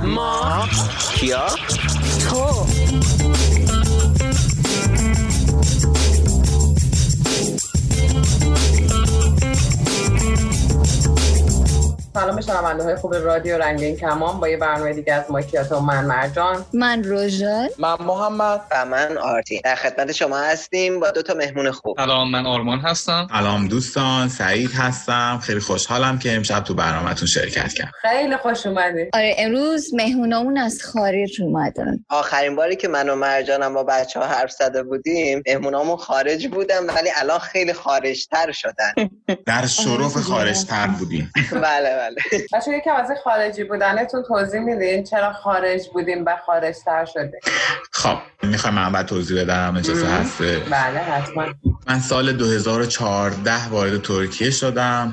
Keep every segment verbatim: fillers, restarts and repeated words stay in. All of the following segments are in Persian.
ما کیا؟ تو. سلام شنونده های خوب رادیو رنگین کمان، با یه برنامه دیگه از ماکیاتو. من مرجان، من روژان، من محمد و من آرتین در خدمت شما هستیم با دو تا مهمون خوب. سلام، من آرمان هستم. سلام دوستان، سعید هستم. خیلی خوشحالم که امشب تو برنامه‌تون شرکت کردم. خیلی خوش اومدید. آره امروز مهمونامون از خارج اومدن. آخرین باری که من و مرجانم با بچه‌ها حرف زده بودیم مهمونامون خارج بودن، ولی الان خیلی خارج‌تر شدن. در شرف خارج‌تر بودیم. بله بله. بچه‌ها یکم از خارجی بودنتون توضیح میدین چرا خارج بودیم و خارج‌تر شدیم؟ خب میخوام من بعد توضیح بدم اجازه هسته؟ بله حتما. من سال دو هزار و چهارده وارد ترکیه شدم.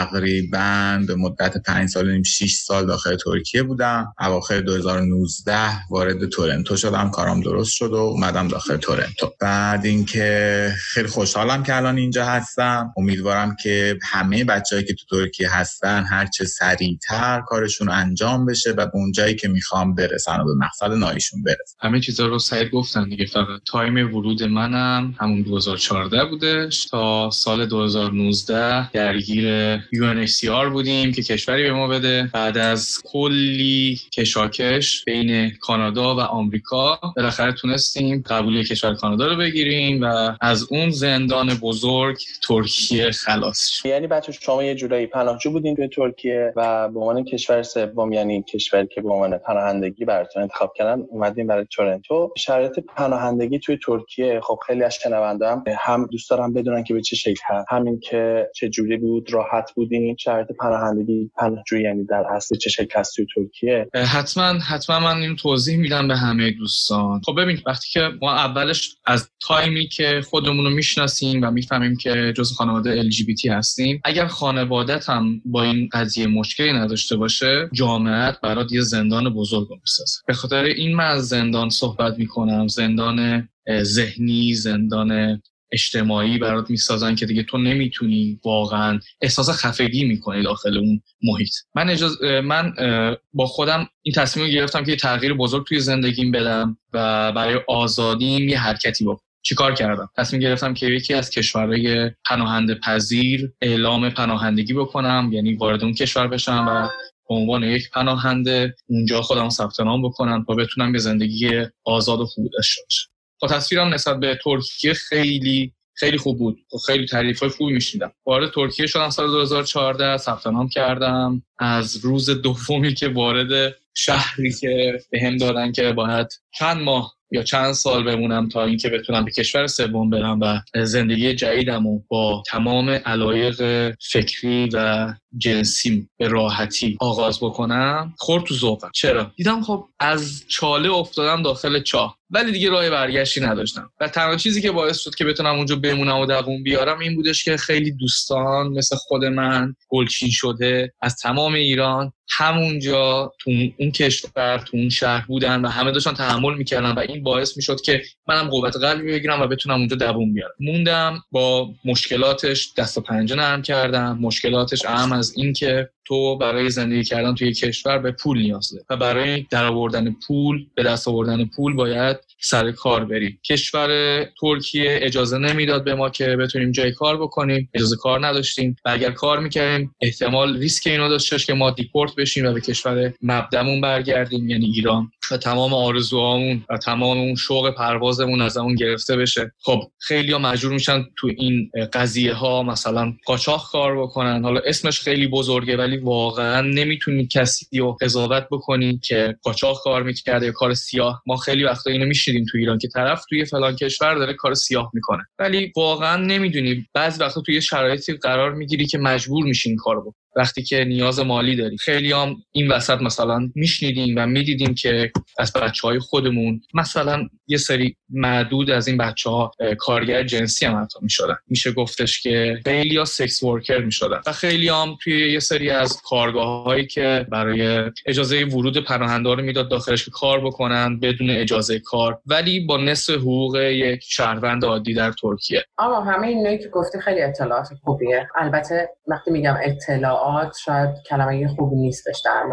تقریباً به مدت پنج سال و نیم شش سال داخل ترکیه بودم. اواخر دو هزار و نوزده وارد تورنتو شدم، کارم درست شد و اومدم داخل تورنتو. بعد اینکه خیلی خوشحالم که الان اینجا هستم. امیدوارم که همه بچه‌هایی که تو ترکیه هستن هر چه سریعتر کارشون انجام بشه و به اون جایی که میخوام برسن و به مقصد نهاییشون برسن. همه چیزا رو سعید گفتن دیگه. فقط تایم ورود منم همون دو هزار و چهارده بودش تا سال دو هزار و نوزده درگیر یو ان اچ سی آر بودیم که کشوری به ما بده. بعد از کلی کشاکش بین کانادا و آمریکا بالاخره تونستیم قبولی کشور کانادا رو بگیریم و از اون زندان بزرگ ترکیه خلاص شد. یعنی بچه شما یه جورایی پناهجو بودین توی ترکیه و به عنوان کشور سوم، یعنی کشوری که به عنوان پناهندگی براتون انتخاب کردن، اومدین برای تورنتو. شرایط پناهندگی توی ترکیه خب خیلی از شنونده‌ام هم دوست دارم بدونن که به چه شکل هست، همین که چه جوری بود، راحت بودین؟ شرایط پناهندگی پناهجویی یعنی در اصل چه شکل هست توی ترکیه؟ حتما حتما من این توضیح میدم به همه دوستان. خب ببین، وقتی که ما اولش از تایمی که خودمون رو میشناسیم و میفهمیم که جزء خانواده ال جی بی تی هستیم، اگر خانواده‌ت هم با این قضیه مشکلی نداشته باشه، جامعه برات یه زندان بزرگ میسازه. به خاطر این من از زندان صحبت میکنم، زندان ذهنی، زندان اجتماعی برات میسازن که دیگه تو نمیتونی واقعا احساس خفگی میکنی داخل اون محیط. من اجازه من با خودم این تصمیم رو گرفتم که یه تغییر بزرگ توی زندگیم بدم و برای آزادیم یه حرکتی بکنم. چیکار کردم؟ تصمیم گرفتم که یکی از کشورهای پناهنده پذیر اعلام پناهندگی بکنم، یعنی وارد اون کشور بشم و به عنوان یک پناهنده اونجا خودم ثبت نام بکنم تا بتونم به زندگی آزاد و خوب داشته باشم. با تصویرم نسبت به ترکیه خیلی خیلی خوب بود و خیلی تعریفای خوبی میشنیدم. وارد ترکیه شدم سال دو هزار و چهارده، ثبت نام کردم. از روز دومی که وارد شهری که بهم دادن که باید چند ماه یا چند سال بمونم تا اینکه بتونم به کشور سوم برم و زندگی جدیدمو با تمام علایق فکری و جنسی به راحتی آغاز بکنم، خورد تو ذوقم. چرا؟ دیدم خب از چاله افتادم داخل چاه، ولی دیگه راه برگشتی نداشتم و تنها چیزی که باعث شد که بتونم اونجا بمونم و دووم بیارم این بودش که خیلی دوستان مثل خود من گلچین شده از تمام ایران همونجا تو اون کشور تو اون شهر بودن و همه داشتن تحمل میکردن و این باعث میشد که منم قوت قلبی بگیرم و بتونم اونجا دووم بیارم. موندم، با مشکلاتش دست و پنجه نرم کردم. مشکلاتش اهم از این که تو برای زندگی کردن توی کشور به پول نیاز داری و برای درآوردن پول، به دست آوردن پول باید سر کار بری. کشور ترکیه اجازه نمیداد به ما که بتونیم جای کار بکنیم، اجازه کار نداشتیم و اگر کار میکردیم احتمال ریسک اینو داشتش که ما دیپورت بشیم و به کشور مبدأمون برگردیم، یعنی ایران، و تمام آرزوهامون و تمام اون شوق پروازمون از اون گرفته بشه. خب خیلی‌ها مجبور میشن تو این قضیه ها مثلا قاچاق کار بکنن. حالا اسمش خیلی بزرگه ولی واقعا نمیتونی کسی رو قضاوت بکنی که قاچاق کار میکرده یا کار سیاه. ما خیلی وقتا اینو میشنیدیم تو ایران که طرف توی فلان کشور داره کار سیاه میکنه، ولی واقعا نمیدونی. بعضی وقتا توی شرایطی قرار میگیری که مجبور میشین این کارو بکنی وقتی که نیاز مالی داری. خیلی هم این وسط مثلا میشنیدیم و میدیدیم که از بچهای خودمون مثلا یه سری معدود از این بچه‌ها کارگر جنسی هم حتی میشدن. میشه گفتش که خیلی ها سکس ورکر میشدن و خیلی هم توی یه سری از کارگاه‌هایی که برای اجازه ورود پناهنده رو میداد داخلش که کار بکنن بدون اجازه کار، ولی با نصف حقوق یک شهروند عادی در ترکیه. اما همه اینایی که گفتی خیلی اطلاعات خوبیه. البته وقتی میگم اطلاعات شاید کلمه خوبی نیستش در مورد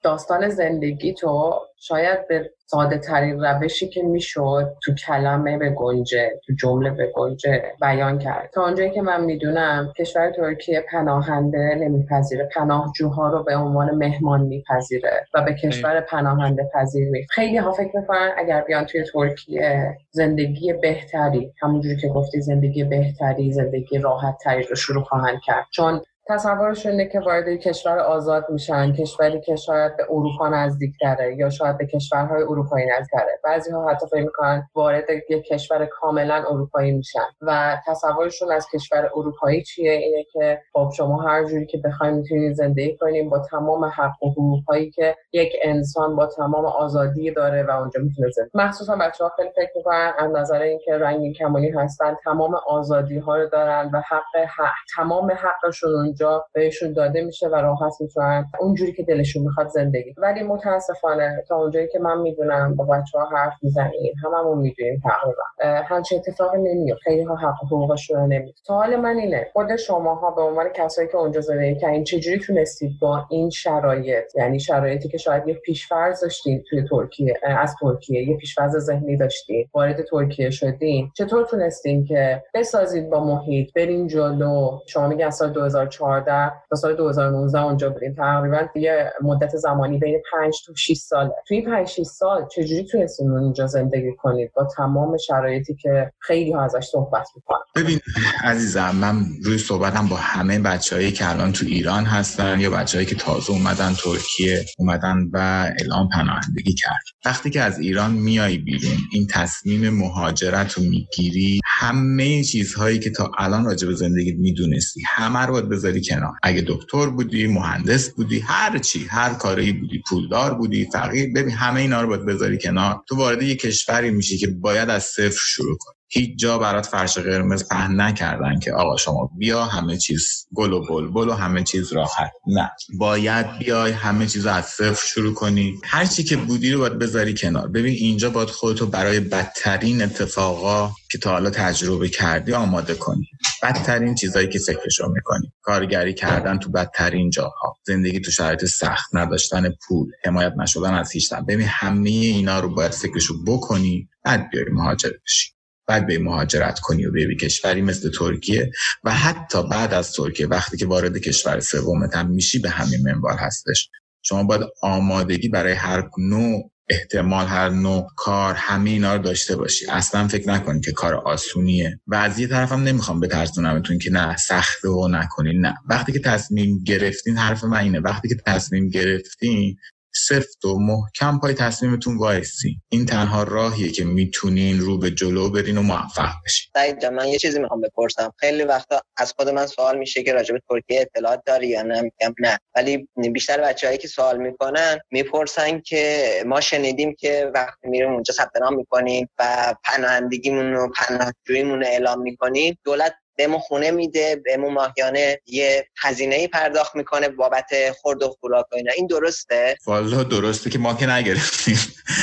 داستان زندگی تو شاید به ساده ترین روشی که میشد تو کلمه به گنجه، تو جمله به گنجه بیان کرد. تا اونجایی که من میدونم کشور ترکیه پناهنده نمیپذیره، پناهجوها رو به عنوان مهمان میپذیره و به کشور پناهنده پذیر می. خیلی ها فکر میکنن اگر بیان توی ترکیه زندگی بهتری، همونجوری که گفتی زندگی بهتری، زندگی راحت تری رو شروع خواهند کرد، چون تصورشون اینه که وارد کشور آزاد میشن، کشوری که شاید به اروپا نزدیک‌تره یا شاید به کشورهای اروپایی نزدیک‌تره. بعضی‌ها حتی فکر می‌کنن وارد یک کشور کاملا اروپایی میشن و تصورشون از کشور اروپایی چیه؟ اینه که خب شما هر جوری که بخواید میتونید زندگی کنید با تمام حق و حقوقی که یک انسان با تمام آزادی داره و اونجا میتونه زندگی. مخصوصا بچه‌ها خیلی فکر می‌کنن از نظر اینکه رنگین کمانی هستن تمام آزادی‌ها رو دارن و حق, حق تمام حقشون جا بهشون داده میشه و راحت میتونن اونجوری که دلشون میخواد زندگی. ولی متاسفانه تا اونجایی که من میدونم با بچه‌ها حرف میزنیم، هممون میدونیم تقریبا همچین اتفاقی نمیاد. خیلی ها حق و حقوقشون رو نمیدونن. سوال من اینه، خود شماها به عنوان کسایی که اونجا زندگی کردین چجوری تونستید با این شرایط، یعنی شرایطی که شاید یه پیش‌فرض داشتین توی ترکیه، از ترکیه یه پیش‌فرض ذهنی داشتین، وارد ترکیه شدین، چطور تونستین که بسازید با محیط، برین جلو؟ شما میگین از سال دو هزار و چهارده تا سال دو هزار و نوزده اونجا بودین، تقریبا یه مدت زمانی بین پنج تا شش ساله. توی پنج شش سال چجوری تونستین اونجا زندگی کنید با تمام شرایطی که خیلی ها ازش صحبت میکنن؟ ببین عزیزم، من روی صحبتم با همه بچه‌هایی که الان تو ایران هستن یا بچه‌هایی که تازه اومدن ترکیه اومدن و اعلام پناهندگی کرد. وقتی که از ایران میای بیرون، این تصمیم مهاجرت رو میگیری، همه چیزهایی که تا الان راجع به زندگیت میدونستی همه رو باید بذاری کنار. اگه دکتر بودی، مهندس بودی، هر چی، هر کاری بودی، پولدار بودی، فقیر، ببین همه اینا رو باید بذاری کنار. تو وارد یک کشوری میشی که باید از صفر شروع کنی. هیچ جا برات فرش قرمز پهن نکردن که آقا شما بیا همه چیز گل و بلبل و همه چیز راحت. نه، باید بیای همه چیز از صفر شروع کنی. هر چی که بودی رو باید بذاری کنار. ببین اینجا باید خودتو برای بدترین اتفاقا که تا حالا تجربه کردی آماده کنی. بدترین چیزایی که فکرشو میکنی، کارگری کردن تو بدترین جاها، زندگی تو شرایط سخت، نداشتن پول، حمایت نشدن از هیچ طرف، ببین همه اینا رو باید فکرشو بکنی، بعد بیای مهاجرت بشی. بعد به مهاجرت کنی و به کشوری مثل ترکیه و حتی بعد از ترکیه وقتی که وارد کشور سومت هم میشی به همین منوال هستش. شما باید آمادگی برای هر نوع احتمال، هر نوع کار، همه اینا رو داشته باشی. اصلا فکر نکنی که کار آسونیه و از یه طرفم نمیخوام بترسونمتون که نه سخته و نکنین. نه، وقتی که تصمیم گرفتین، حرف من اینه، وقتی که تصمیم گرفتین سفت و محکم پای تصمیمتون وایسین. این تنها راهیه که میتونین رو به جلو برین و موفق بشین. سعید جان، من یه چیزی میخوام بپرسم. خیلی وقتا از خود من سوال میشه که راجع به ترکیه اطلاعات داری یا نه؟ میگم نه، ولی بیشتر بچه‌هایی که سوال میکنن میپرسن که ما شنیدیم که وقتی میریم اونجا ثبت نام میکنیم و پناهندگیمون و پناهجوییمون رو اعلام میکنیم، دولت بهمون خونه میده، بهمون ماهیانه یه هزینه‌ای پرداخت میکنه بابت خورد و خوراک و اینا. این درسته؟ والا درسته که ما که نگرفتیم.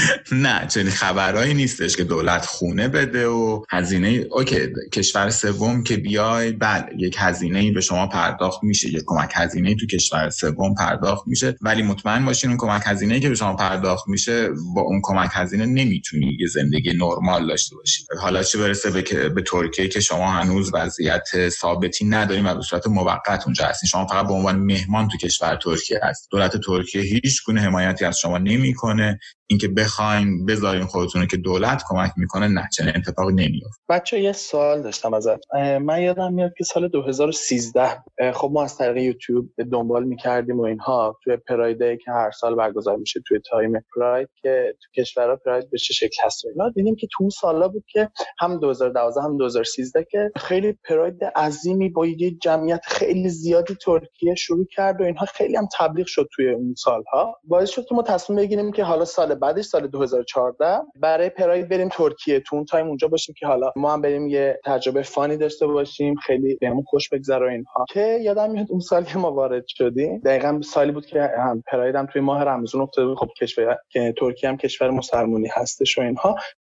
نه، چنین خبرایی نیستش که دولت خونه بده و هزینه. اوکی، کشور سوم که بیای، بله یک هزینه‌ای به شما پرداخت میشه، یک کمک هزینه‌ای تو کشور سوم پرداخت میشه، ولی مطمئن باشین اون کمک هزینه‌ای که به شما پرداخت میشه، با اون کمک هزینه نمیتونی یه زندگی نرمال داشته باشی. حالا چه برسه به, به ترکیه که شما هنوز وضعیت ثابتی نداریم و به صورت موقت اونجا هستین. شما فقط به عنوان مهمان تو کشور ترکیه هست. دولت ترکیه هیچ گونه حمایتی از شما نمیکنه. اینکه بخواین بذارین خودتون که دولت کمک میکنه، نه، چنین اتفاقی نمیفته. بچه یه سوال داشتم ازت. من یادم میاد که سال دو هزار و سیزده خب ما از طریق یوتیوب دنبال میکردیم و اینها توی پرایدی که هر سال برگزار میشه توی تایم پراید که تو کشورها پراید به چه شکل هست، ما دیدیم که تو اون سالا بود که هم دو هزار و دوازده هم دو هزار و سیزده که خیلی پراید عظیمی با یه جمعیت خیلی زیادی ترکیه شروع کرد و اینها خیلی هم تبلیغ شد توی اون سالها. باعث شد که ما تصمیم بگیریم که حالا سال بعدش سال دو هزار و چهارده برای پراید بریم ترکیه، تو اون تایم اونجا باشیم که حالا ما هم بریم یه تجربه فانی داشته باشیم، خیلی بهمون خوش بگذره و اینها. که یادم میاد اون سال که ما وارد شدیم دقیقاً سالی بود که هم پراید هم توی ماه رمضان افتاده بود. خب کشور که ترکیه هم کشور مسلمانی هستش و اینها.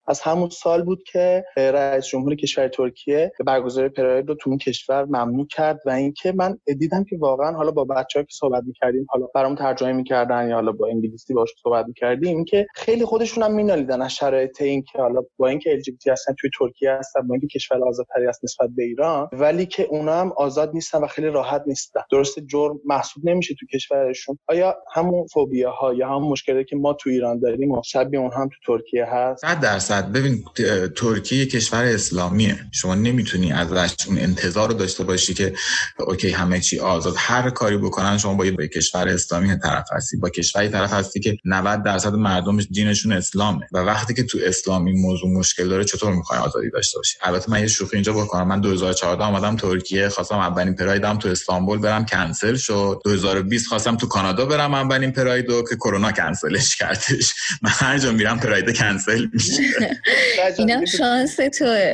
از همون سال بود که رئیس جمهور کشور ترکیه برگزاری پراید رو تو اون کشور ممنوع کرد و اینکه من دیدم که واقعا حالا با بچه‌ها که صحبت می‌کردیم، حالا برام ترجمه می‌کردن یا حالا با انگلیسی باهاش صحبت می‌کردیم، که خیلی خودشون هم می‌نالیدن از شرایط این که حالا با اینکه ال جی بی تی هستن توی ترکیه هستن، با اینکه کشور آزادتری است نسبت به ایران، ولی که اونا هم آزاد نیستن و خیلی راحت نیستن. درسته جرم محسوب نمیشه تو کشورشون. آیا همون فوبیاها یا همون مشکلی که ما تو ایران داریم شبیه اون هم تو ترکیه هست؟ صد درصد. ببین ترکیه کشور اسلامیه، شما نمیتونی ازش اون انتظار رو داشته باشی که اوکی همه چی آزاد، هر کاری بکنن شما باید با کشور اسلامی طرف هستی، با کشوری طرف هستی که نود درصد مردمش دینشون اسلامه و وقتی که تو اسلامی موضوع مشکل داره چطور میخوای آزادی داشته باشی؟ البته من یه شوخی اینجا بکنم، من دو هزار و چهارده اومدم ترکیه، خواستم اولین پرایدم تو استانبول برم، کنسل شد. دو هزار و بیست خواستم تو کانادا برم اولین پرایدو که کرونا کنسلش کردش. من هر جا میرم پراید کنسل میشه. اینم شانس توه.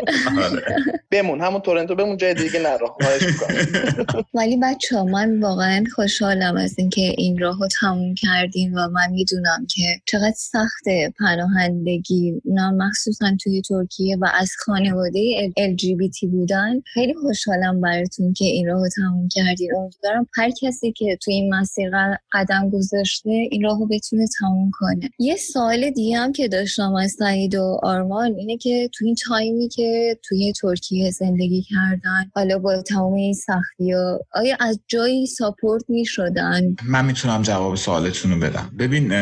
بمون همون تورنتو بمون، جای دیگه نرو. خواهش می‌کنم. ولی بچه‌ها من واقعا خوشحالم از اینکه این راهو تموم کردیم و من میدونم که چقدر سخته پناهندگی، نه مخصوصا توی ترکیه و از خانواده ال جی بی تی بودن. خیلی خوشحالم براتون که این راهو تموم کردین. امیدوارم هر کسی که توی این مسیر قدم گذاشته این راهو بتونه تموم کنه. یه سوال دیگه هم که داشتم از سعید و آرمان اینه که توی این تایمی که توی ترکیه زندگی کردن، حالا با تمام این سختی‌ها، آیا از جایی ساپورت می‌شدن؟ من میتونم جواب سوالتون رو بدم. ببین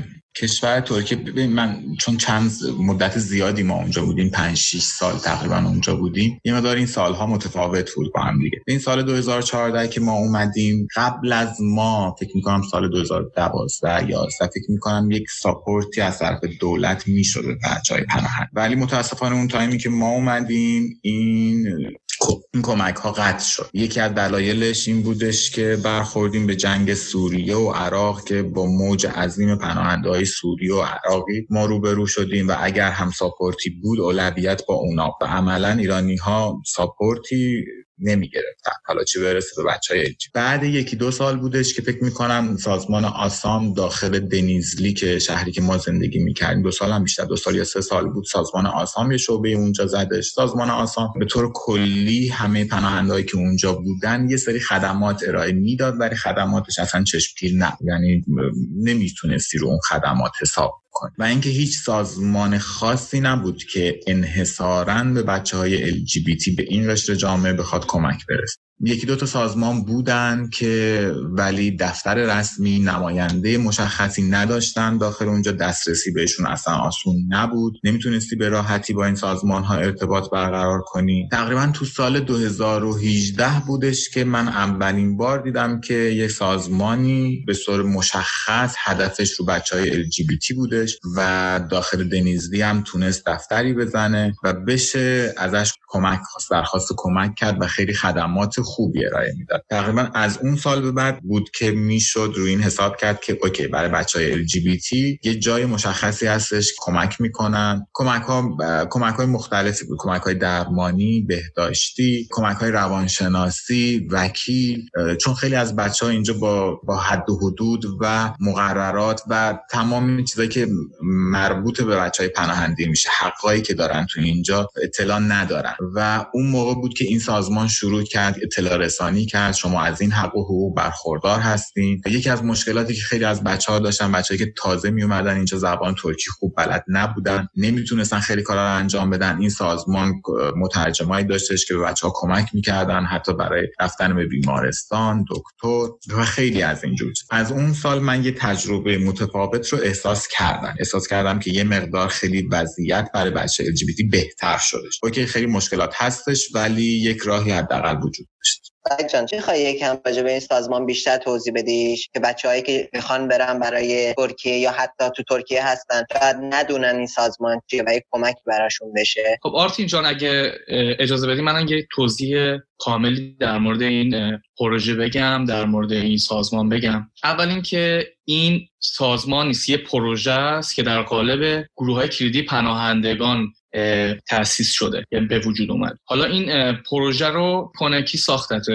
کشور ترکیه، ببین من چون چند مدت زیادی ما اونجا بودیم، پنج شش سال تقریبا اونجا بودیم، یه مقدار این سالها متفاوت بود با هم دیگه. این سال دو هزار و چهارده که ما اومدیم، قبل از ما فکر می‌کنم سال دو هزار و دوازده یا سه فکر می‌کنم یک ساپورتی از طرف دولت میشد به بچه‌های پناهنده، ولی متاسفانه اون تایمی که ما اومدیم این این کمک ها قطع شد. یکی از دلایلش این بودش که برخوردیم به جنگ سوریه و عراق که با موج عظیم پناهنده‌های سوریه و عراقی ما روبرو شدیم و اگر هم ساپورتی بود اولویت با اونا و عملاً ایرانی ها ساپورتی نمی گرفتن، حالا چه برسه به بچهای الجی. بعد یکی دو سال بودش که فکر میکنم سازمان آسام داخل دنیزلی که شهری که ما زندگی میکردیم، دو سال هم بیشتر، دو سال یا سه سال بود، سازمان آسام یه شعبه اونجا زدش. سازمان آسام به طور کلی همه پناهندهایی که اونجا بودن یه سری خدمات ارائه میداد، ولی خدماتش اصلا چشمگیر نبود، یعنی نمیتونستی رو اون خدمات حساب و اینکه هیچ سازمان خاصی نبود که انحصاراً به بچه‌های ال جی بی تی به این قشر جامعه بخواد کمک برسه. یکی دو تا سازمان بودن که ولی دفتر رسمی، نماینده مشخصی نداشتن داخل اونجا، دسترسی بهشون اصلا آسون نبود، نمیتونستی به راحتی با این سازمان ها ارتباط برقرار کنی. تقریبا تو سال دو هزار و هجده بودش که من اولین بار دیدم که یه سازمانی به صورت مشخص هدفش رو بچهای ال جی بی تی بودش و داخل دنیزلی هم تونست دفتری بزنه و بشه ازش کمک خواست، درخواست کمک کرد و خیلی خدمات خوبی ارائه میداد. تقریبا از اون سال به بعد بود که میشد روی این حساب کرد که اوکی برای بچهای ال جی بی تی یه جای مشخصی هستش کمک میکنن. کمک ها کمک های مختلفی بود، کمک های درمانی، بهداشتی، کمک های روانشناسی، وکیل، چون خیلی از بچه ها اینجا با با حد و حدود و مقررات و تمام چیزایی که مربوط به بچهای پناهندگی میشه، حقایی که دارن تو اینجا اطلاع ندارن و اون موقع بود که این سازمان شروع کرد اطلاع رسانی کرد، شما از این حق و حقوق برخوردار هستین. یکی از مشکلاتی که خیلی از بچه‌ها داشتن، بچه‌ای که تازه می اومدن اینجا زبان ترکی خوب بلد نبودن، نمیتونستن خیلی کارا رو انجام بدن، این سازمان مترجمایی داشتش که به بچه‌ها کمک میکردن، حتی برای رفتن به بیمارستان، دکتر و خیلی از این جور. از اون سال من یه تجربه متفاوت رو احساس کردم احساس کردم که یه مقدار خیلی وضعیت برای بچه ال جی بی تی بهتر شدش. اوکی خیلی مشکلات هستش ولی یک راهی حداقل وجود داشت. سعید جان چه خواهی یکم راجع به این سازمان بیشتر توضیح بدیش که بچه‌هایی که میخوان برن برای ترکیه یا حتی تو ترکیه هستن شاید ندونن این سازمان چیه و یک کمک براشون بشه؟ خب آرتین جان اگه اجازه بدی من یه توضیح کاملی در مورد این پروژه بگم، در مورد این سازمان بگم. اول اینکه این سازمان نیست، یه پروژه است که در قالب گروه‌های کلیدی پناهندگان تأسیس شده، یعنی به وجود اومد. حالا این پروژه رو کنه کی ساختتش؟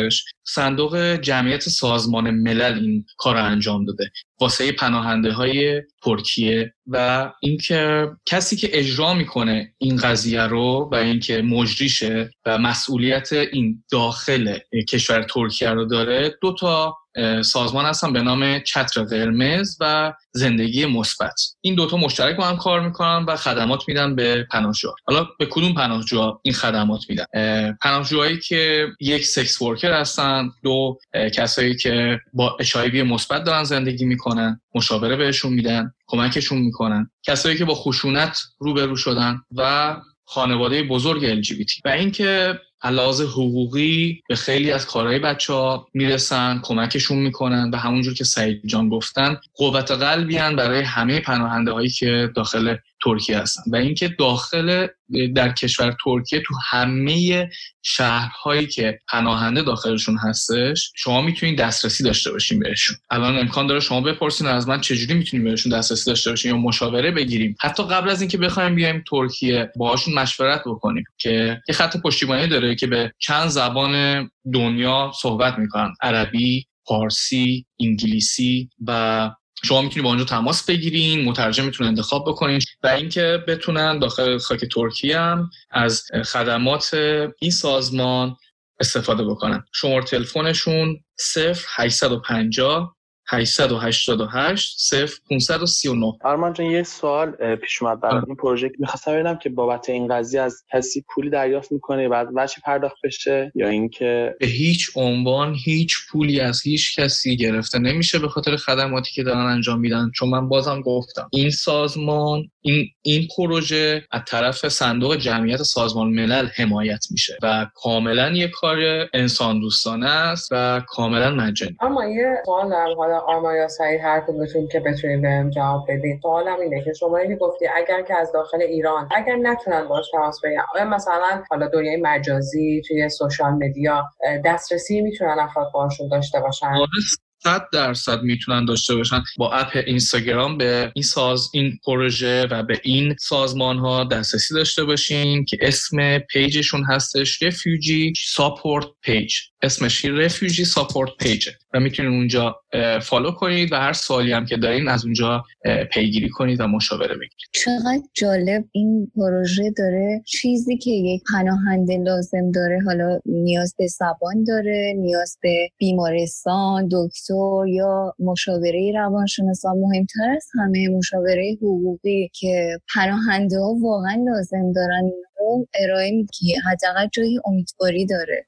صندوق جمعیت سازمان ملل این کار رو انجام داده واسه پناهنده های ترکیه و اینکه کسی که اجرا میکنه این قضیه رو و اینکه مجریشه و مسئولیت این داخل کشور ترکیه رو داره دو تا سازمان هستن به نام چتر قرمز و زندگی مثبت. این دوتا مشترک با هم کار میکنن و خدمات میدن به پناهجوها. حالا به کدوم پناهجوها این خدمات میدن؟ پناهجوهایی که یک سکس ورکر هستن، دو کسایی که با اچ آی وی مثبت دارن زندگی میکنن، مشاوره بهشون میدن، کمکشون میکنن، کسایی که با خشونت روبرو شدن و خانواده بزرگ ال جی بی تی. و اینکه علاوه حقوقی به خیلی از کارهای بچه‌ها میرسن، کمکشون میکنن و همونجور که سعید جان گفتن قوت قلبی هستن برای همه پناهنده هایی که داخل ترکیه هستن. و اینکه داخل در کشور ترکیه تو همه شهرهایی که پناهنده داخلشون هستش شما میتونید دسترسی داشته باشین بهشون. الان امکان داره شما بپرسین از من چجوری میتونیم بهشون دسترسی داشته باشیم یا مشاوره بگیریم. حتی قبل از اینکه بخوایم بیایم ترکیه باهاشون مشورت بکنیم که یه خط پشتیبانی داره که به چند زبان دنیا صحبت میکنن: عربی، فارسی، انگلیسی و شما میتونید با اونجا تماس بگیرین، مترجم میتونه انتخاب بکنین و اینکه بتونن داخل خاک ترکیه هم از خدمات این سازمان استفاده بکنن. شماره تلفنشون صفر هشتصد و پنجاه هشتصد و هشتاد و هشت صفر پانصد و سی و نه. آرمان جان یه سوال پیش اومد برای این پروژه، می‌خواستم ببینم که بابت این قضیه از کسی پولی دریافت می‌کنه بعد واسه پرداخت بشه یا اینکه به هیچ عنوان هیچ پولی از هیچ کسی گرفته نمیشه به خاطر خدماتی که دارن انجام میدن؟ چون من بازم گفتم این سازمان این این پروژه از طرف صندوق جمعیت سازمان ملل حمایت میشه و کاملا یک کار انسان دوستانه است و کاملا مجانی. اما یه سوال دارم، حالا آرمان یا سعید هر کدومتون که بتونید بهم جواب بدید. سوالم اینه که شما اینکه گفتی اگر که از داخل ایران اگر نتونن باهاش تماس بگیرن، آیا مثلا حالا دنیای مجازی توی سوشال مدیا دسترسی میتونن افراد باهاشون داشته باشن؟ صد درصد میتونن داشته باشن. با اپ اینستاگرام به این ساز این پروژه و به این سازمان ها دسترسی داشته باشین که اسم پیجشون هستش رفیوجی ساپورت پیج. اسمش رفیوجی ساپورت پیج و میتونید اونجا فالو کنید و هر سوالی هم که دارین از اونجا پیگیری کنید و مشاوره بگیرید. چقدر جالب این پروژه داره. چیزی که یک پناهنده لازم داره، حالا نیاز به زبان داره، نیاز به بیمارستان، دکتر یا مشاوره روانشناسان، مهمتر از همه مشاوره حقوقی که پناهنده ها واقعا لازم دارن رو ارائه میدی، حداقل جای امیدواری داره.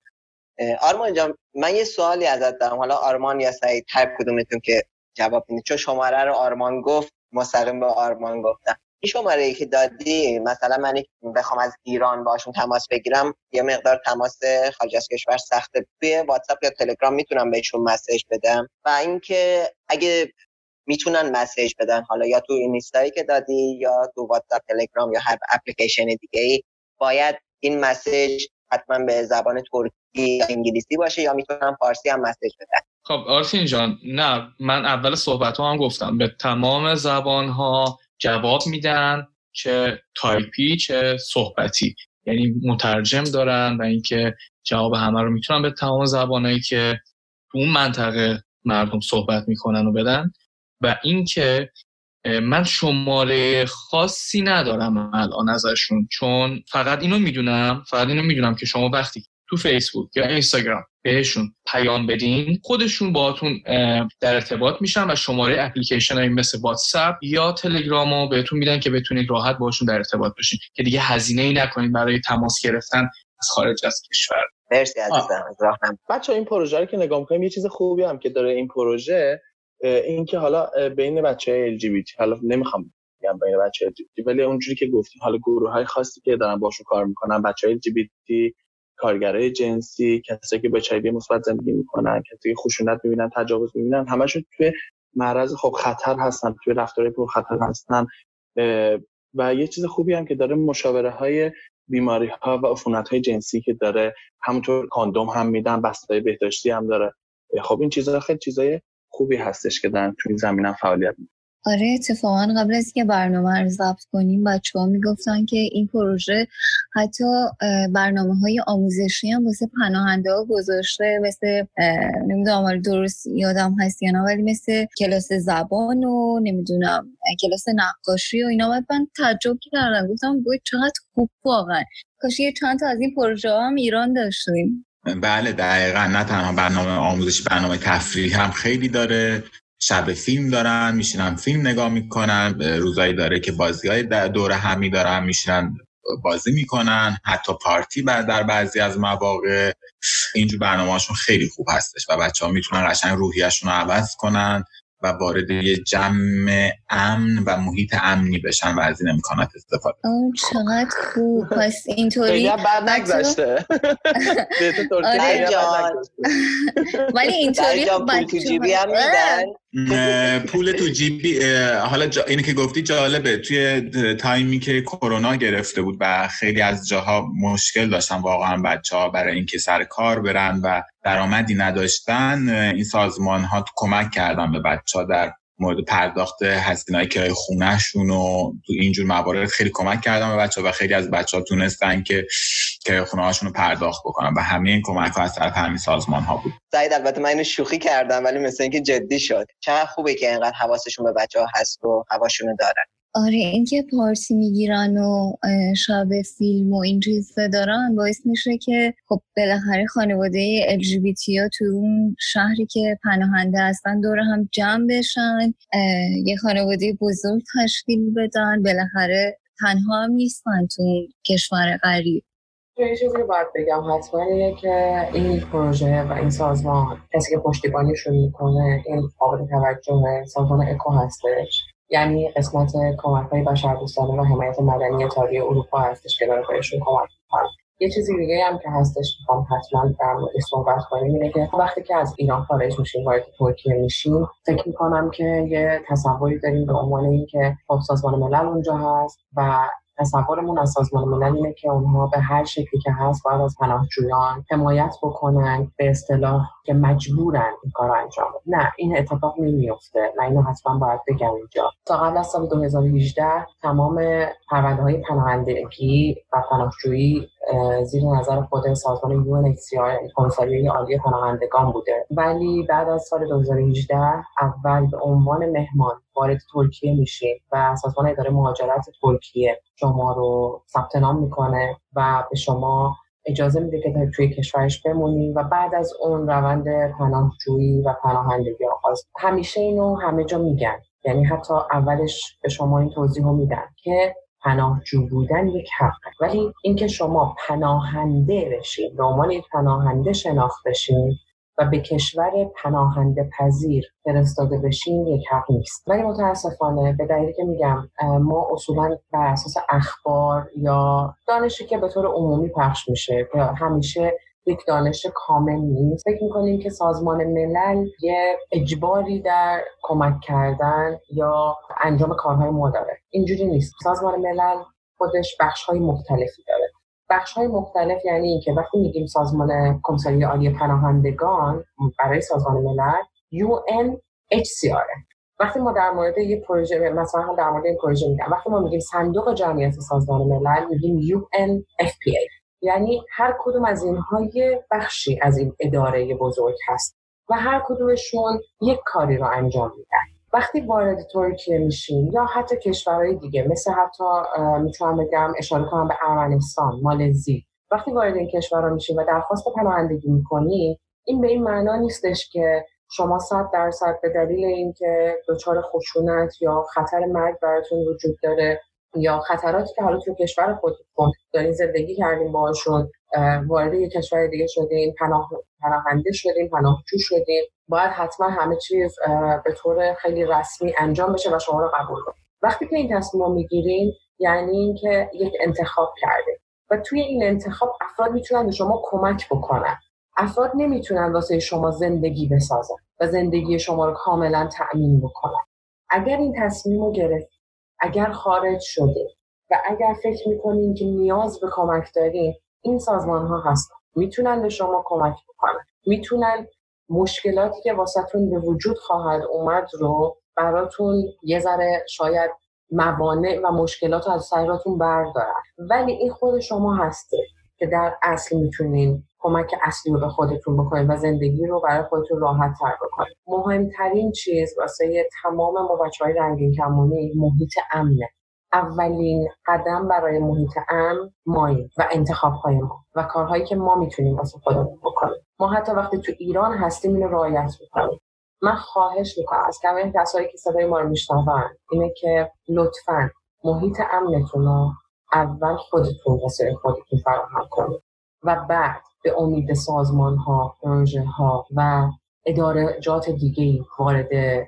آرمان جان من یه سوالی ازت دارم، حالا آرمان یا سعید هر کدومتون که جواب بدید، چون شماره رو آرمان گفت مستقیم به آرمان گفتم. این شماره ای که دادی مثلا من بخوام از ایران باشون تماس بگیرم یه مقدار تماس خارج از کشور سخته، توی واتساپ یا تلگرام میتونم بهشون مسیج بدم؟ و اینکه اگه میتونن مسیج بدن حالا یا تو اینستایی که دادی یا تو واتساپ، تلگرام یا هر اپلیکیشن دیگه ای، باید این مسیج حتما به زبان ترکی یا انگلیسی باشه یا میتونم فارسی هم مسیج بدن؟ خب آرتین جان، نه من اول صحبت ها هم گفتم به تمام زبان ها جواب میدن، چه تایپی چه صحبتی، یعنی مترجم دارن و اینکه جواب همه رو میتونن به تمام زبانایی که تو اون منطقه مردم صحبت میکنن و بدن. و اینکه من شماره خاصی ندارم الان ازشون، چون فقط اینو میدونم فقط اینو میدونم که شما وقتی تو فیسبوک یا اینستاگرام بهشون پیام بدین خودشون باهاتون در ارتباط میشن و شماره اپلیکیشن هایی مثل واتساپ یا تلگرام رو بهتون میدن که بتونید راحت باهاشون در ارتباط بشین که دیگه هزینه ای نکنید برای تماس گرفتن از خارج از کشور. مرسی عزیزم از راهنمایی. بچه‌ها این پروژه رو که نگاه می‌کنیم یه چیز خوبی هم که داره این پروژه این که حالا بین بچه‌های ال جی بی تی، حالا نمیخوام بگم بین بچه‌های ال جی بی تی ولی اونجوری که گفتیم حالا گروه‌های خاصی که دارن باشون کار میکنن، بچه‌های ال جی بی تی، کارگرای جنسی، کسایی که با اچ آی وی مثبت زندگی میکنن، کسایی که خشونت میبینن، تجاوز میبینن، همشون توی معرض خب خطر هستن، توی رفتارهای پر خطر هستن. و یه چیز خوبی هم که داره مشاوره‌های بیماری‌ها و عفونت‌های جنسی که داره، همونطور کاندوم هم میدن، بسته‌های بهداشتی هم داره. خب این چیزا خیلی چیزای خوبی هستش که دارن توی زمینه فعالیت میکنن. آره اتفاقا قبل از که برنامه رو ضبط کنیم بچه ها میگفتن که این پروژه حتی برنامه های آموزشی هم واسه پناهنده ها گذاشته، مثل نمیدونم آره درست یادم هست یا نه ولی مثل کلاس زبان و نمیدونم کلاس نقاشی و اینا. بعد من تعجب کردم گفتم وای چقدر خوب واقعا، کاش یه چند تا از این پروژه ها هم ایران داشتیم. بله دقیقاً، نه تنها برنامه آموزشی، برنامه تفریحی هم خیلی داره. شب فیلم دارن، میشینن فیلم نگاه میکنن، روزایی داره که بازی‌های دور همی دارن میشینن بازی میکنن، حتی پارتی بعد در بعضی از مواقع. اینجور برنامه‌هاشون خیلی خوب هستش و بچه‌ها میتونن قشنگ روحیه‌شون رو عوض کنن و وارد یه جمع امن و محیط امنی بشن و از این امکانات استفاده کنن. اوه چقدر خوب. پس اینطوری خیلی بعد نگذشته. ولی اینطوری پول تو جیبی هم میدن. پول تو جیبی. حالا جا... اینه که گفتی جالبه، توی تایمی که کرونا گرفته بود و خیلی از جاها مشکل داشتن واقعا بچه‌ها برای اینکه سر کار برن و درآمدی نداشتن، این سازمان‌ها کمک کردن به بچه‌ها در مورد پرداخت هزینه‌های کرایه خونه‌شون و تو اینجور موارد خیلی کمک کردن به بچه‌ها و خیلی از بچه‌ها تونستن که کرایه خونه‌هاشون رو پرداخت بکنن و همه این کمک‌ها از طرف همین سازمان‌ها بود. سعید البته من اینو شوخی کردم ولی مثلا اینکه جدی شد. چقدر خوبه که اینقدر حواسشون به بچه‌ها هست و هواشون رو دارن. آره اینکه پارتی میگیرن و شب فیلم و این چیزا دارن باعث میشه که خب بالاخره خانواده ال جی بی تی ها تو اون شهری که پناهنده هستن دور هم جمع بشن، یه خانواده بزرگ تشکیل بدن، بالاخره تنها هم نیستن تو کشور غریب. یه چیزی که باید بگم حتما اینه که این پروژه و این سازمان کسی که پشتیبانیشون میکنه این قابل توجه سازمان اکو هستش، یعنی قسمت کمک‌های بشردوستانه و حمایت مدنی اتحادیه اروپا هستش که داره بهشون کمک می‌کنه. یه چیزی دیگه هم که هستش می‌خوام حتما در موردش صحبت کنیم اینه که وقتی که از ایران خارج میشیم وارد ترکیه میشیم، فکر می‌کنم که یه تصوری داریم به عنوان اینکه خب سازمان ملل اونجا هست و تصورمون از سازمان ملل اینه که اونها به هر شکلی که هست باید از پناهجویان حمایت بکنن، به اصطلاح که مجبورن این کار رو انجام بدن. نه این اتفاق نمیفته. من اینو حتما باید بگم اینجا. تا قبل از سال دو هزار و هجده تمام پرونده‌های پناهندگی و پناهجویی زیر نظر خود سازمان یو ان اچ سی آر کنسولیه عالی پناهندگان بوده، ولی بعد از سال دو هزار و هجده اول به عنوان مهمان وارد ترکیه میشیم و سازمان اداره مهاجرت ترکیه شما رو ثبت نام میکنه و به شما اجازه میده که توی کشورش بمونید و بعد از اون روند پناهجویی و پناهندگی آغاز. همیشه اینو همه جا میگن، یعنی حتی اولش به شما این توضیح رو میدن که پناهجو بودن یک حقه، ولی اینکه شما پناهنده بشین، به عنوان یک پناهنده شناخته بشین و به کشور پناهنده پذیر فرستاده بشین یک حق نیست. ولی متاسفانه به دلیلی که میگم ما اصولا بر اساس اخبار یا دانشی که به طور عمومی پخش میشه که همیشه یک دانش کامل نیست، فکر میکنیم که سازمان ملل یه اجباری در کمک کردن یا انجام کارهای ما داره. اینجوری نیست. سازمان ملل خودش بخش‌های مختلفی داره. بخش‌های مختلف یعنی این که وقتی میگیم سازمان کمیسریه عالی پناهندگان برای سازمان ملل یو ان اچ سی آر، وقتی ما در مورد یه پروژه مثلا در مورد این پروژه میگم، وقتی ما میگیم صندوق جمعیت سازمان ملل میگیم یو ان اف پی ای، یعنی هر کدوم از اینها یه بخشی از این اداره بزرگ هست و هر کدومشون یک کاری رو انجام میدن. وقتی وارد ترکیه میشین یا حتی کشورهای دیگه مثل حتی میتونم بگم اشاره کنم به ارمنستان، مالزی، وقتی وارد این کشورها میشین و درخواست پناهندگی میکنین، این به این معنا نیستش که شما صد درصد به دلیل اینکه دچار خشونت یا خطر مرگ براتون وجود داره یا خطراتی که حالا تو کشور خودتون دارین زندگی کردین باهاشون وارد یک کشور دیگه شدین، پناه پناهنده شدین، پناهجو شدین، باید حتما همه چیز به طور خیلی رسمی انجام بشه و شما رو قبول کنن. وقتی که این تصمیم رو میگیرین یعنی اینکه یک انتخاب کردین و توی این انتخاب افراد میتونن به شما کمک بکنن. افراد نمیتونن واسه شما زندگی بسازن و زندگی شما رو کاملا تأمین بکنن. اگر این تصمیم رو گرفتین، اگر خارج شده و اگر فکر میکنین که نیاز به کمک دارین، این سازمان ها هستن، میتونن به شما کمک بکنن، میتونن مشکلاتی که واسهتون به وجود خواهد اومد رو براتون یه ذره شاید موانع و مشکلات رو از سرتون بردارن، ولی این خود شما هسته که در اصل میتونین کمک اصلی رو به خودتون بکنید و زندگی رو برای خودتون راحت تر بکنید. مهمترین چیز واسه تمام ما بچه‌های رنگین کمانی محیط امنه. اولین قدم برای محیط امن ماییم و انتخاب‌های ما و کارهایی که ما میتونیم واسه خودمون بکنیم. ما حتی وقتی تو ایران هستیم اینو رعایت میکنیم. من خواهش میکنم از همه کسایی که صدای ما رو میشنون اینه که لطفاً محیط امنتون رو اول خودتون واسه خودتون فراهم کنید و بعد به امید سازمان‌ها، پروژه‌ها و ادارجات دیگه‌ای وارد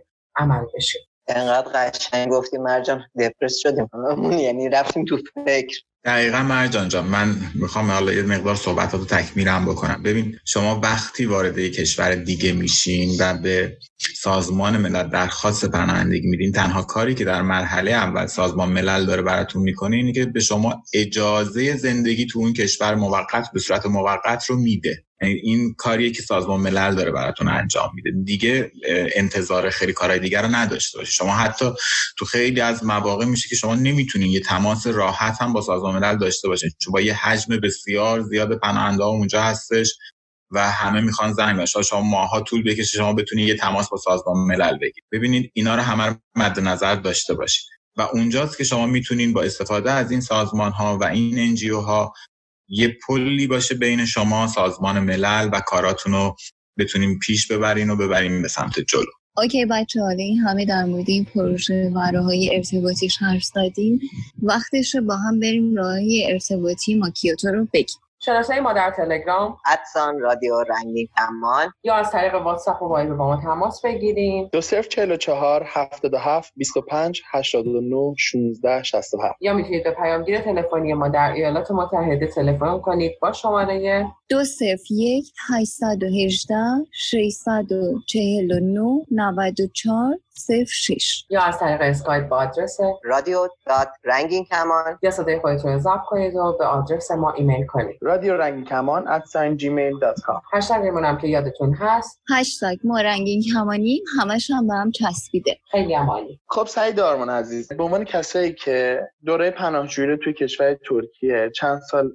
عمل بشید. انقدر قشنگ گفتی مرجان دپرس شدیم هممون، یعنی رفتیم تو فکر. دقیقا مرجان جان، من میخوام حالا یه مقدار صحبتاتو تکمیلم بکنم. ببین شما وقتی وارد یک کشور دیگه میشین و به سازمان ملل درخواست پناهندگی میدین، تنها کاری که در مرحله اول سازمان ملل داره براتون میکنه اینه که به شما اجازه زندگی تو اون کشور موقت به صورت موقت رو میده. این کاریه که سازمان ملل داره براتون انجام میده. دیگه انتظار خیلی کارهای دیگر رو نداشته باشید. شما حتی تو خیلی از مواقع میشه که شما نمیتونین یه تماس راحت هم با سازمان ملل داشته باشید، چون با یه حجم بسیار زیاد پناهنده ها اونجا هستش و همه میخوان زنگ بزنن. شما ماها طول بکشه شما بتونید یه تماس با سازمان ملل بگیرید. ببینید اینا رو همه رو مد نظر داشته باشید و اونجاست که شما میتونین با استفاده از این سازمان ها و این ان جی او ها یه پلی باشه بین شما سازمان ملل و کاراتون رو بتونیم پیش ببرین و ببریم به سمت جلو. اوکی بچه ها، این همه در مورد این پروژه و راه‌های ارتباطیش حرف زدیم. وقتش با هم بریم راه‌های ارتباطی ما کیوتو رو بگیم. شناسه ما در تلگرام ادسان رادیو رنگین کمان یا از طریق واتساپ و وایبر با ما تماس بگیریم. دو صفر چهل و چهار هفتاد و هفت بیست و پنج هشتاد و نه شانزده شصت و هفت یا میتونید به پیامگیر تلفنی ما در ایالات متحده تلفن کنید با شماره دو صفر یک هشتصد و هجده ششصد و چهل و نه نود و چهار صفر شش یا از طریق اسکایپ با آدرس رادیو دات رنگین کمان یا صدای خودتون رو ضبط کنید و به آدرس ما ایمیل کنید رادیو رنگین کمان ات جیمیل دات کام. هشتگمون هم که یادتون هست هشتگ ما رنگین کمانیم، همش هم به هم چسبیده. خیلی عالی. خب سعید آرمان عزیز، به عنوان کسایی که دوره پناهجویی رو توی کشور ترکیه چند سال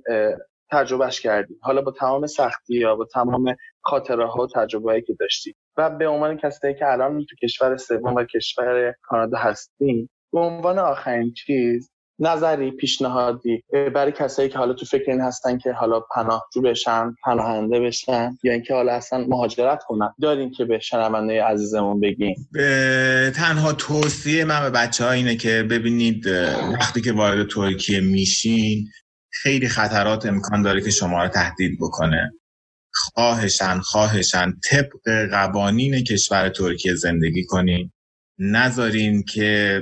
تجربهش کردیم، حالا با تمام سختی یا با تمام خاطره ها و تجربه‌ای که داشتیم و به عنوان کسایی که الان تو کشور سوم و کشور کانادا هستیم، به عنوان آخرین چیز نظری پیشنهادی برای کسایی که حالا تو فکر این هستن که حالا پناهجو بشن، پناهنده بشن یا اینکه حالا اصلا مهاجرت کنن، دارین که به شنونده عزیزمون بگین؟ تنها توصیه من به بچه‌ها اینه که ببینید وقتی که وارد ترکیه میشین خیلی خطرات امکان داره که شما رو تهدید بکنه. خواهشن خواهشن طبق قوانین کشور ترکیه زندگی کنین. نذارین که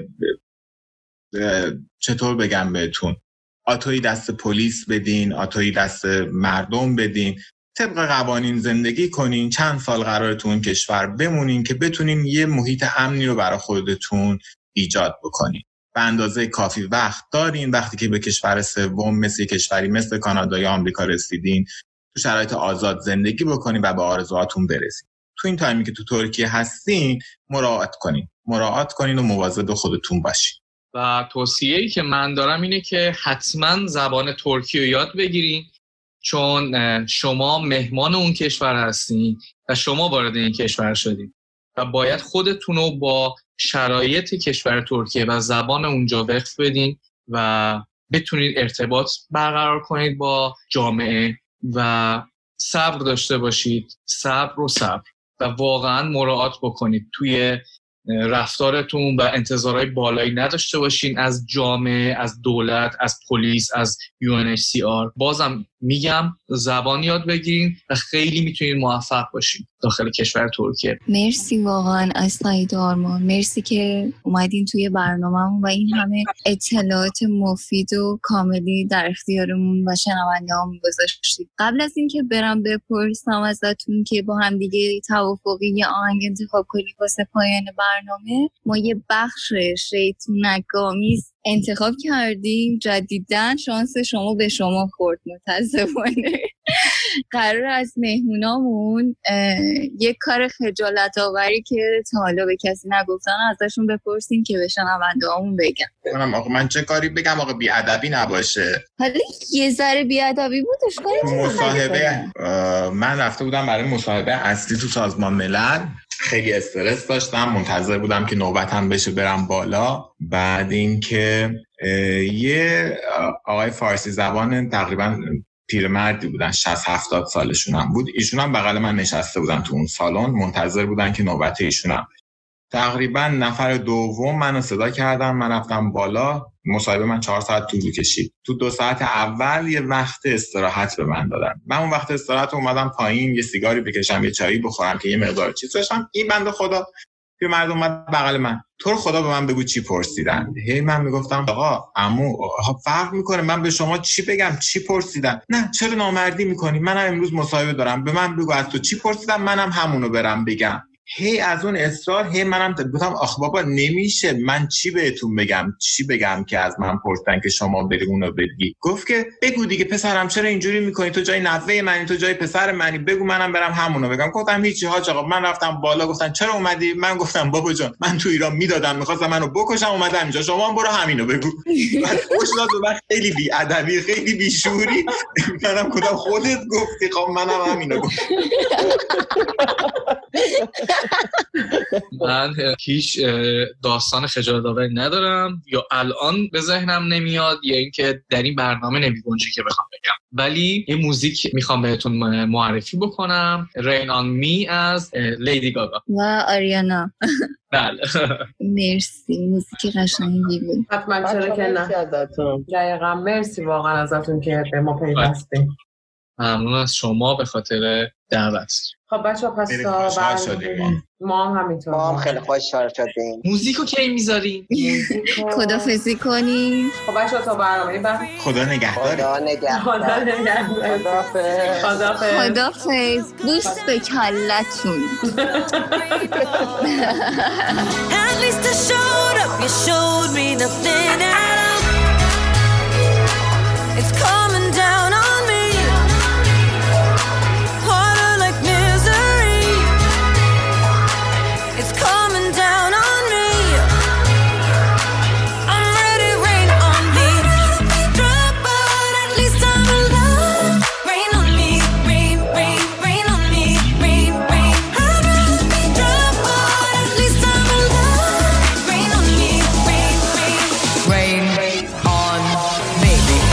چطور بگم بهتون، آتوی دست پلیس بدین، آتوی دست مردم بدین. طبق قوانین زندگی کنین. چند سال قراره تو اون کشور بمونین که بتونین یه محیط امنی رو برای خودتون ایجاد بکنین. به اندازه کافی وقت دارین. وقتی که به کشور سوم مثل کشوری مثل کانادا یا آمریکا رسیدین، تو شرایط آزاد زندگی بکنین و به آرزوهاتون برسین. تو این تایمی که تو ترکیه هستین مراعات کنین. مراعات کنین و مواظب خودتون باشین. و توصیه‌ای که من دارم اینه که حتما زبان ترکی رو یاد بگیرین، چون شما مهمان اون کشور هستین و شما وارد این کشور شدین و باید خودتون رو با شرایط کشور ترکیه و زبان اونجا وقف بدین و بتونید ارتباط برقرار کنید با جامعه و صبر داشته باشید. صبر و صبر و واقعا مراعات بکنید. توی رفتارتون و انتظارهای بالایی نداشته باشین از جامعه، از دولت، از پلیس، از یو ان اچ سی آر. بازم میگم زبان یاد بگیرین و خیلی میتونین موفق باشین داخل کشور ترکیه. مرسی واقعا از سعید آرمان، مرسی که اومدین توی برنامه‌مون و این همه اطلاعات مفید و کاملی در اختیارمون و شنونده‌هامون گذاشتید. قبل از اینکه برم بپرسم ازتون که با هم دیگه توافقی یه آهنگ انتخاب کنیم واسه پایان برنامه، ما یه بخش شیطونک‌آمیز انتخاب کردیم جدیداً. شانس شما به شما خورد متاسفانه. قرار از مهمونامون یک کار خجالت آوری که تا حالا به کسی نگفتن ازشون بپرسیم که به شنونده هامون بگم. منم آقا من چه کاری بگم آقا بی‌ادبی نباشه. حالا یه ذره بی‌ادبی بود اشکالی مصاحبه من رفته بودم برای مصاحبه اصلی تو سازمان ملل، خیلی استرس داشتم، منتظر بودم که نوبتم بشه برم بالا. بعد اینکه یه آقای فارسی زبان تقریبا پیرمردی بودن، شصت هفتاد سالشون هم بود، ایشون هم بغل من نشسته بودن تو اون سالن، منتظر بودن که نوبت ایشون هم. تقریبا نفر دوم منو صدا کردن، من رفتم بالا. مصاحبه من چهار ساعت طول کشید. تو دو ساعت اول یه وقت استراحت به من دادن. من اون وقت استراحت اومدم پایین یه سیگاری بکشم، یه چایی بخورم که یه مقدار چیز داشتم. این بنده خدا که مردم اومد بغل من، تو رو خدا به من بگو چی پرسیدن. هی من میگفتم آقا عمو فرق میکنه، من به شما چی بگم چی پرسیدن؟ نه چرا نامردی میکنی؟ منم امروز مصاحبه دارم، به من بگو از تو چی پرسیدن، منم همونو برم بگم. هی از اون اصرار، هی منم گفتم آخ بابا نمیشه، من چی بهتون بگم چی بگم که از من پرسیدن که شما بری اونو بگی. گفت که بگو دیگه پسرم چرا اینجوری میکنی، تو جای نوه منی، تو جای پسر منی، بگو منم برم همونو بگم. گفتم هیچی حاج آقا. من رفتم بالا، گفتن چرا اومدی؟ من گفتم بابا جان من تو ایران میدادم، میخواستم منو بکشم، اومدم اینجا، شما هم برو همینو بگو. بعد خوش داد و خیلی بی ادبی خیلی بی شعوری منم گفتم خودت گفتی، خب منم همینو گفتم. من هیچ داستان خجالت آوری ندارم، یا الان به ذهنم نمیاد، یا اینکه در این برنامه نمیگنجه که بخوام بگم. ولی یه موزیک میخوام بهتون معرفی بکنم، Rain on Me از لیدی گاگا و آریانا. بله مرسی، موزیک قشنگی بود. حتما چرا که نه. دقیقاً مرسی واقعا ازتون که به ما پیوستین. ممنون از شما به خاطر دعوت. خب بچه‌ها پس خوشحال شدیم. ما هم همینطور. ما هم خیلی خوشحال شدیم. موزیکو کی میذارین؟ خدافظی کنیم. خب بچه‌ها تا برنامه بعد خدا نگهدار. خدا نگهدار. خدا نگهدار. خدافظ. خدافظ. خدافظ. بوس به کلتون. At least I showed up. You showed me nothing at all. It's coming down on me. Harder like misery. It's coming down on me. I'm ready, rain on me. Drop, but at least I'm alive. Rain on me, rain, rain, rain on me, rain, rain. I'd rather be drop, but at least I'm alive. Rain on me, rain, rain, rain, rain on me.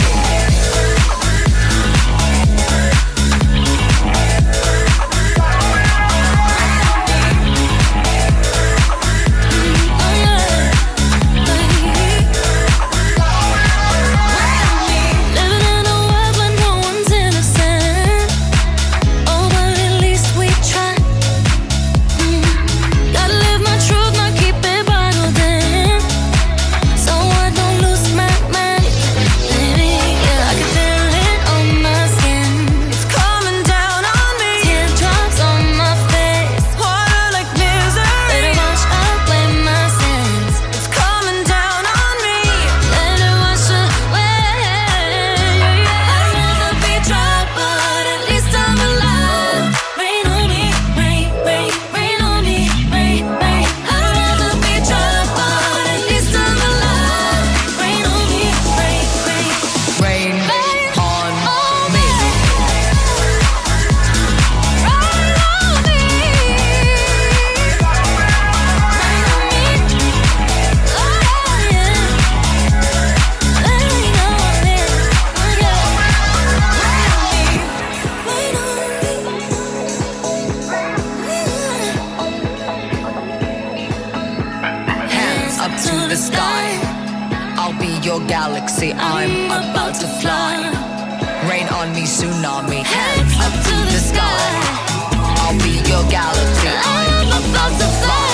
Living in a world where no one's innocent. Oh, but at least we try. Mm. Gotta live my truth, not keep it bottled in. So I don't lose my mind. Baby, yeah, I can feel it on my skin. It's coming down on me. Teardrops on my face. Harder like misery. Let it wash away my sins. It's coming down on me. Let it wash away. I'd rather be dry, but at least I'm alive. Rain on me, rain, rain, rain on me, rain, rain. I'd rather be dry, but at least I'm alive. Rain on me, rain, rain, rain on me. Hands up to the sky. I'll be your galaxy. I'm about to fly. Rain on me, tsunami. Hands up to the sky. I'll be your galaxy. I'm about to fly.